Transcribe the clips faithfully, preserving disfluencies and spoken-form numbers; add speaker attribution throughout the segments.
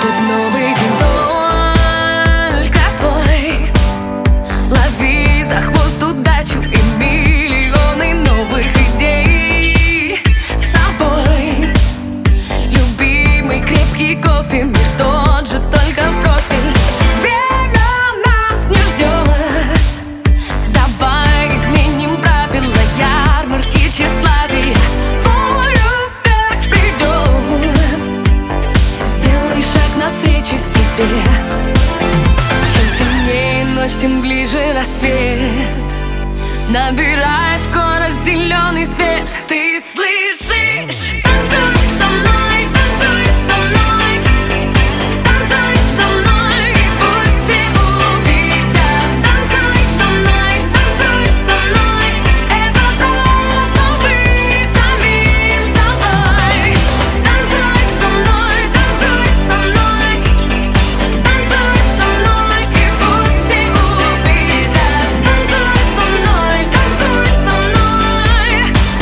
Speaker 1: Этот новый день только твой. Лови за хвост удачу и миллионы новых идей с собой. Любимый крепкий кофе, мир тот же, только в профиль. Время нас не ждет. Давай изменим правила ярмарки тщеславия. Твой успех придет. Сделай шаг навстречу себе. Чем темнее ночь, тем ближе рассвет. Набирай скорость, зеленый свет. Ты слышишь? Танцуй со мной, танцуй со мной, танцуй со мной, и пусть все увидят. Танцуй со мной, танцуй со мной. Это просто быть самим собой. Танцуй со мной, танцуй со мной, танцуй со мной, и пусть все увидят. Танцуй со мной, танцуй со мной.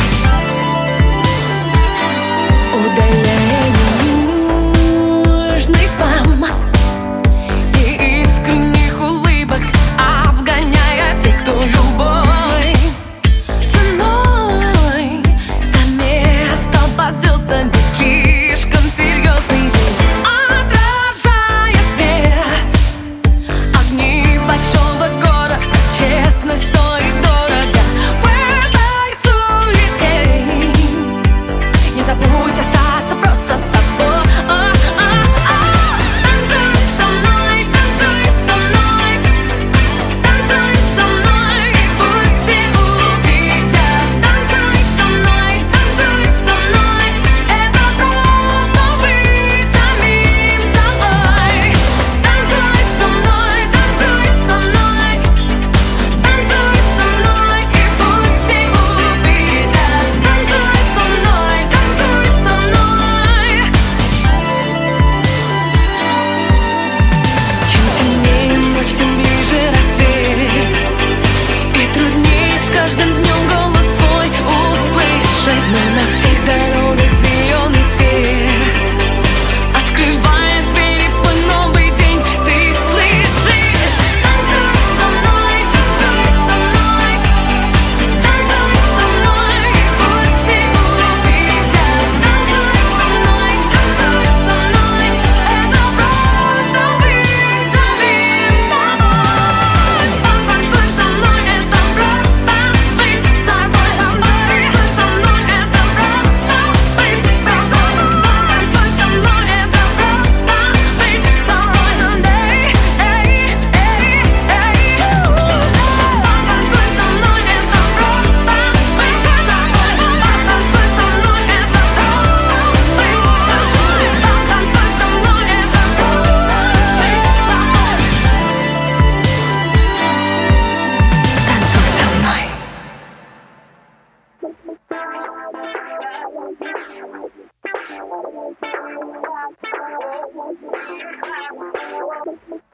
Speaker 1: Удаляй ненужный спам и искренних улыбок, обгоняя тех, кто любой ценой за место под звездами слишком серьезный вид, отражая свет. Огни большого города, честность стоит дорого в этой суете. Не забудь остаться просто собой. Танцуй со мной, танцуй со мной, танцуй со мной, и пусть все увидят. Танцуй со мной, танцуй со мной. Это просто быть самим собой. Танцуй со мной, танцуй со мной, танцуй со мной, и пусть все увидят. Танцуй со мной, танцуй со мной. Чем темнее ночь, тем ближе рассвет. И труднее с каждым днем голос свой услышать. Но на всех дорогах зеленый свет открывает двери в свой новый день. Ты слышишь? Танцуй со мной, танцуй со мной, танцуй со мной, и пусть все увидят. Танцуй со мной, танцуй со мной. Это просто быть самим собой. Танцуй со мной, это просто быть собой. Танцуй со мной, это просто быть собой. Танцуй со мной, это просто быть собой. Эй, эй, эй, эй. Танцуй со мной, это просто быть собой. Танцуй со мной, это просто быть собой. Танцуй со мной, это просто быть. Танцуй со мной.